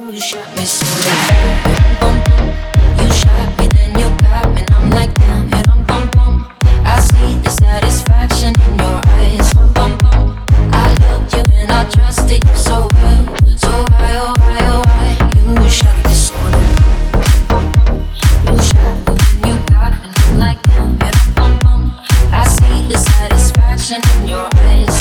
You shot me so bum, you shot me, then you got me, and I'm like damn it, I see the satisfaction in your eyes, I loved you and I trusted you so well, so why, oh why, oh why? You shot me so bum, you shot me, then you got me, and I'm like damn it, I see the satisfaction in your eyes.